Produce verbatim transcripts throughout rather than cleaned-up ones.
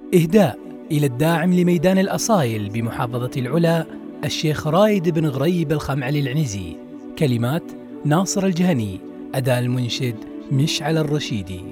إهداء إلى الداعم لميدان الأصايل بمحافظة العلا الشيخ رايد بن غريب الخمعلي العنزي. كلمات ناصر الجهني. أداء المنشد مشعل الرشيدي.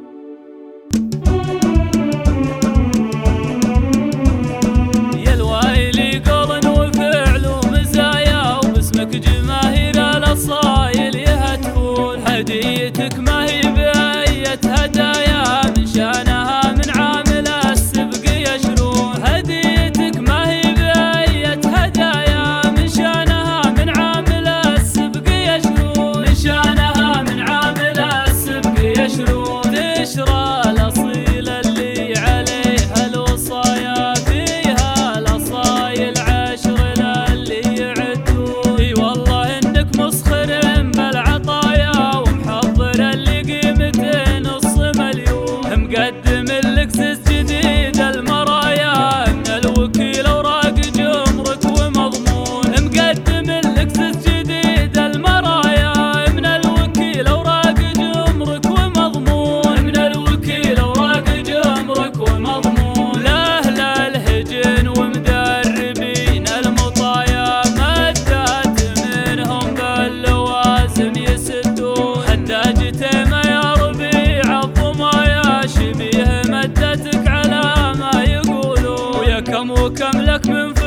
يا الوايلي قول وفعل ومزايا وباسمك جماهير الأصايل يهتفون. هديتك ما هي بأية هدايا من شانها من عامل السبق يشرون. هديتك ما هي بأية هدايا من شانها من عامل السبق يشرون. من شانها من عامل السبق يشرون. تشرى الأصيل اللي عليها الوصايا فيها الأصايل عشر اللي يعدون. اي والله انك مسخر بالعطايا ومحضر اللي قيمته نص مليون. مقدم اللكسس جديد المرايا من الوكيل اوراق جمرك ومضمون. مقدم اللكسس جديد المرايا من الوكيل اوراق جمرك ومضمون. من الوكيل اوراق جمرك ومضمون. لاهل الهجن ومدربين المطايا مدات منهم باللوازم يسدون. هداجته ما يا ربيع الضمايا شبيه مدتك على ما يقولون. ويا كم وكم لك من